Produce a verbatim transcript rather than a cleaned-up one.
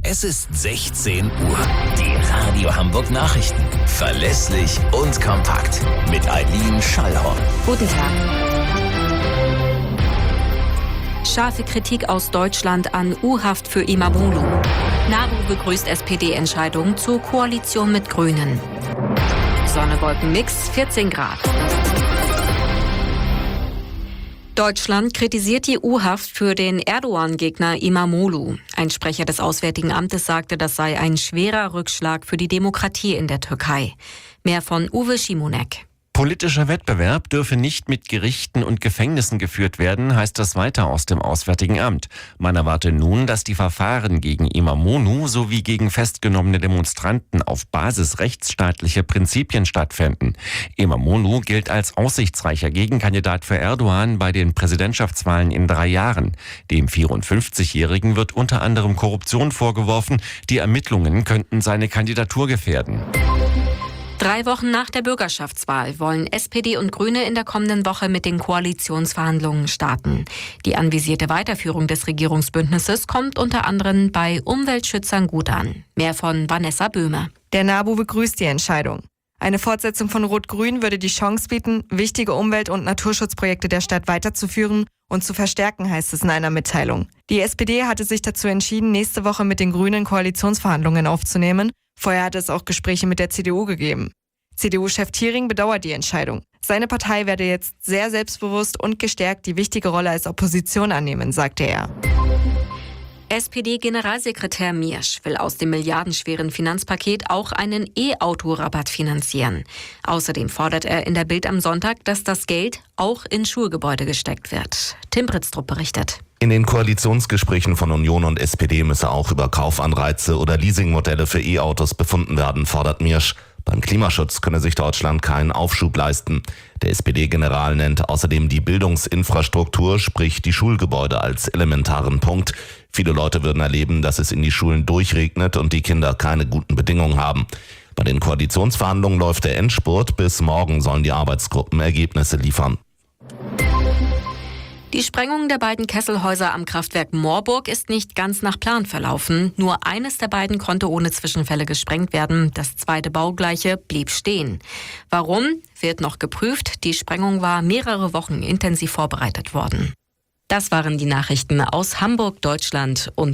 Es ist sechzehn Uhr. Die Radio Hamburg Nachrichten. Verlässlich und kompakt. Mit Eileen Schallhorn. Guten Tag. Scharfe Kritik aus Deutschland an U-Haft für Imamoglu. NABU begrüßt S P D-Entscheidung zur Koalition mit Grünen. Sonne-Wolken-Mix, vierzehn Grad. Deutschland kritisiert die U-Haft für den Erdogan-Gegner Imamoglu. Ein Sprecher des Auswärtigen Amtes sagte, das sei ein schwerer Rückschlag für die Demokratie in der Türkei. Mehr von Uwe Schimonek. Politischer Wettbewerb dürfe nicht mit Gerichten und Gefängnissen geführt werden, heißt es weiter aus dem Auswärtigen Amt. Man erwarte nun, dass die Verfahren gegen Imamoglu sowie gegen festgenommene Demonstranten auf Basis rechtsstaatlicher Prinzipien stattfinden. Imamoglu gilt als aussichtsreicher Gegenkandidat für Erdogan bei den Präsidentschaftswahlen in drei Jahren. Dem vierundfünfzigjährigen wird unter anderem Korruption vorgeworfen. Die Ermittlungen könnten seine Kandidatur gefährden. Drei Wochen nach der Bürgerschaftswahl wollen S P D und Grüne in der kommenden Woche mit den Koalitionsverhandlungen starten. Die anvisierte Weiterführung des Regierungsbündnisses kommt unter anderem bei Umweltschützern gut an. Mehr von Vanessa Böhme. Der NABU begrüßt die Entscheidung. Eine Fortsetzung von Rot-Grün würde die Chance bieten, wichtige Umwelt- und Naturschutzprojekte der Stadt weiterzuführen und zu verstärken, heißt es in einer Mitteilung. Die S P D hatte sich dazu entschieden, nächste Woche mit den Grünen Koalitionsverhandlungen aufzunehmen. Vorher hatte es auch Gespräche mit der C D U gegeben. C D U-Chef Thiering bedauert die Entscheidung. Seine Partei werde jetzt sehr selbstbewusst und gestärkt die wichtige Rolle als Opposition annehmen, sagte er. S P D-Generalsekretär Miersch will aus dem milliardenschweren Finanzpaket auch einen E-Auto-Rabatt finanzieren. Außerdem fordert er in der Bild am Sonntag, dass das Geld auch in Schulgebäude gesteckt wird. Tim Britztrup berichtet. In den Koalitionsgesprächen von Union und S P D müsse auch über Kaufanreize oder Leasingmodelle für E-Autos befunden werden, fordert Miersch. Beim Klimaschutz könne sich Deutschland keinen Aufschub leisten. Der S P D-General nennt außerdem die Bildungsinfrastruktur, sprich die Schulgebäude, als elementaren Punkt. Viele Leute würden erleben, dass es in die Schulen durchregnet und die Kinder keine guten Bedingungen haben. Bei den Koalitionsverhandlungen läuft der Endspurt. Bis morgen sollen die Arbeitsgruppen Ergebnisse liefern. Die Sprengung der beiden Kesselhäuser am Kraftwerk Moorburg ist nicht ganz nach Plan verlaufen. Nur eines der beiden konnte ohne Zwischenfälle gesprengt werden. Das zweite baugleiche blieb stehen. Warum, wird noch geprüft. Die Sprengung war mehrere Wochen intensiv vorbereitet worden. Das waren die Nachrichten aus Hamburg, Deutschland und